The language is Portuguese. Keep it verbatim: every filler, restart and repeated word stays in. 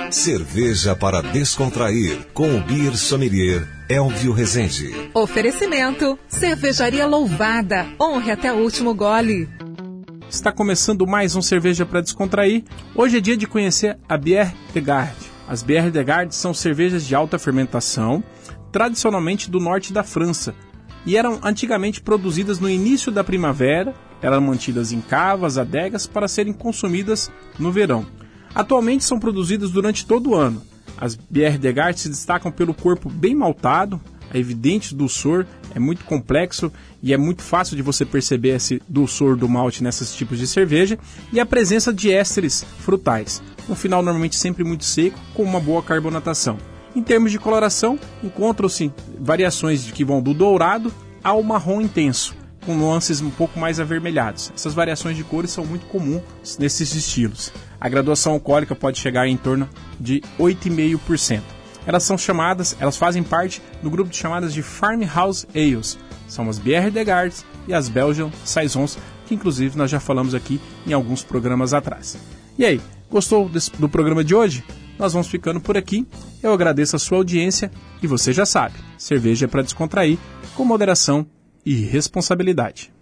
Cerveja para descontrair, com o Beer Sommelier Elvio Rezende. Oferecimento, Cervejaria Louvada, honre até o último gole. Está começando mais um Cerveja para Descontrair. Hoje é dia de conhecer a Bière de Garde. As Bière de Garde são cervejas de alta fermentação, tradicionalmente do norte da França, e eram antigamente produzidas no início da primavera, eram mantidas em cavas, adegas, para serem consumidas no verão. Atualmente são produzidas durante todo o ano. As Bière de Garde se destacam pelo corpo bem maltado, a evidente dulçor é muito complexo e é muito fácil de você perceber esse dulçor do malte nesses tipos de cerveja, e a presença de ésteres frutais, um final normalmente sempre muito seco, com uma boa carbonatação. Em termos de coloração, encontram-se variações de que vão do dourado ao marrom intenso, com nuances um pouco mais avermelhados. Essas variações de cores são muito comuns nesses estilos. A graduação alcoólica pode chegar em torno de oito vírgula cinco por cento. Elas são chamadas, elas fazem parte do grupo de chamadas de Farmhouse Ales. São as Bière de Garde e as Belgian Saisons, que inclusive nós já falamos aqui em alguns programas atrás. E aí, gostou desse, do programa de hoje? Nós vamos ficando por aqui. Eu agradeço a sua audiência e você já sabe, cerveja é para descontrair, com moderação e responsabilidade.